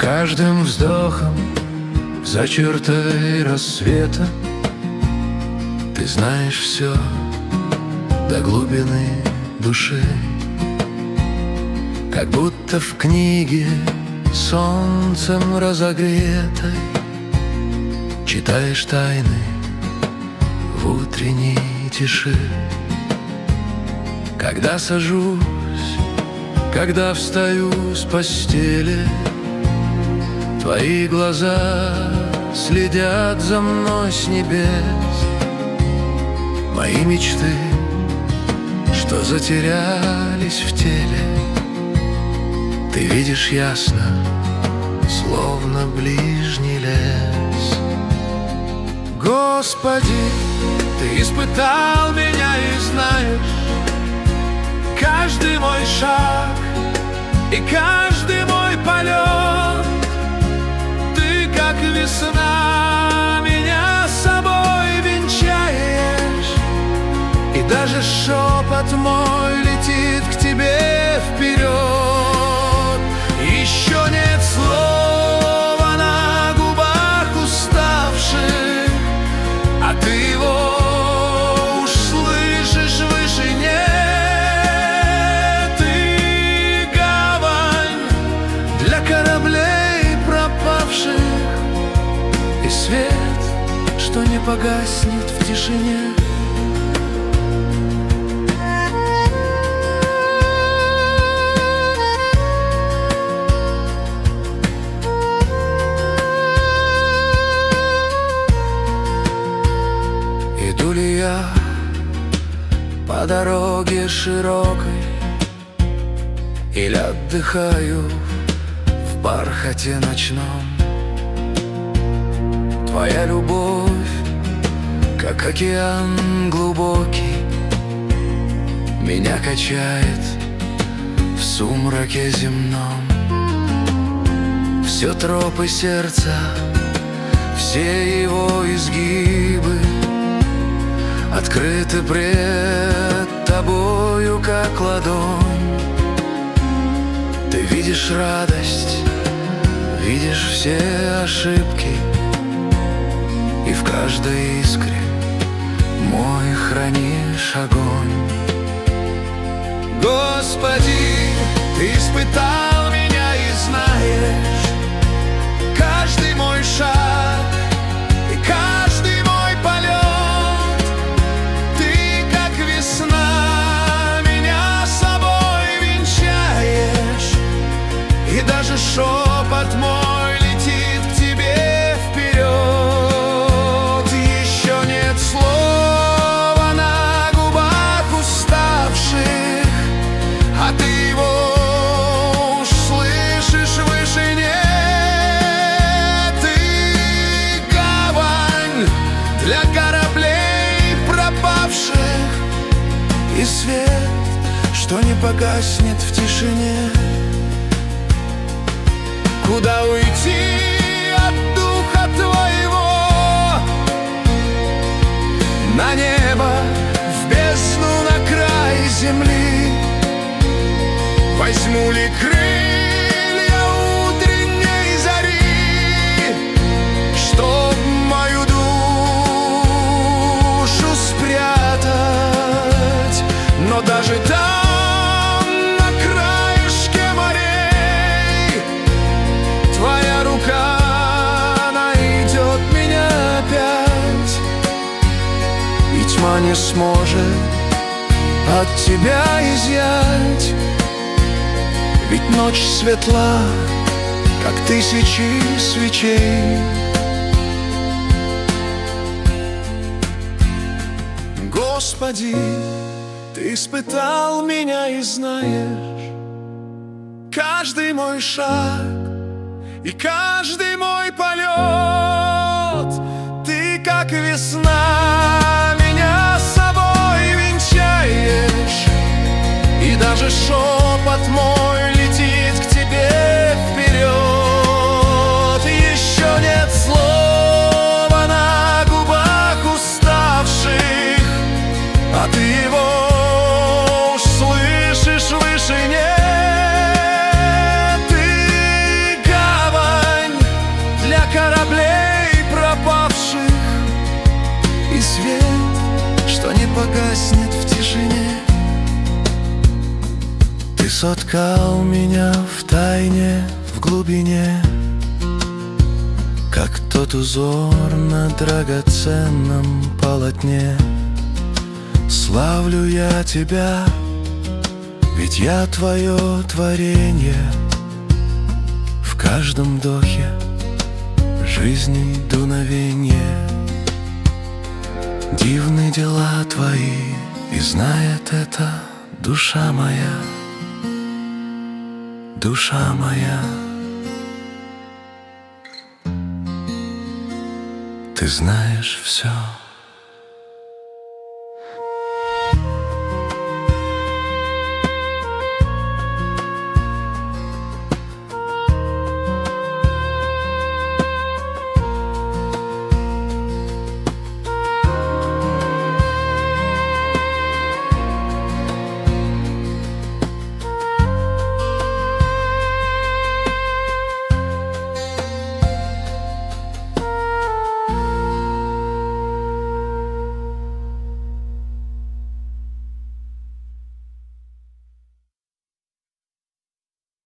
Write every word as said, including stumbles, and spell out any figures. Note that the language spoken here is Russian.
каждым вздохом за чертой рассвета ты знаешь все до глубины души, как будто в книге солнцем разогретой читаешь тайны в утренней тиши. Когда сажусь, когда встаю с постели, твои глаза следят за мной с небес. Мои мечты, что затерялись в теле, ты видишь ясно, словно ближний лес. Господи, ты испытал меня и знаешь каждый мой шаг и каждый мой полет. Ты, как весна, меня с собой венчаешь, и даже шепот мой летит к тебе вперед. Еще нет слова на губах уставших, а ты его уж слышишь в вышине. Ты гавань для кораблей пропавших, и свет, что не погаснет в тишине. Иду ли я по дороге широкой или отдыхаю в бархате ночном? Твоя любовь, как океан глубокий, меня качает в сумраке земном. Все тропы сердца, все его изгибы открыты пред тобою, как ладонь. Ты видишь радость, видишь все ошибки, и в каждой искре мой хранишь огонь. Господи, ты испытал меня и знаешь каждый мой шаг и каждый мой полет. Ты, как весна, меня с собой венчаешь, и даже шепот мой летит к тебе вперед. Еще нет слова на губах уставших, а ты его уж слышишь в вышине. Ты гавань для кораблей пропавших, и свет, что не погаснет в тишине. Куда уйти от духа твоего? На небо, в бездну, на край земли. Возьму ли крылья утренней зари, чтоб мою душу спрятать? Но даже там, на краешке морей, твоя рука найдет меня опять, и тьма не сможет от тебя изъять. Ведь ночь светла, как тысячи свечей. Господи, ты испытал меня и знаешь каждый мой шаг и каждый мой полет. Ты, как весна, меня с собой венчаешь, и даже шепот мой летит к тебе вперед. Еще нет слова на губах уставших, а ты его уж слышишь в вышине. Ты гавань соткал меня в тайне, в глубине, как тот узор на драгоценном полотне. Славлю я тебя, ведь я твое творенье. В каждом вдохе жизни дуновенье. Дивны дела твои, и знает это душа моя, душа моя. Ты знаешь все.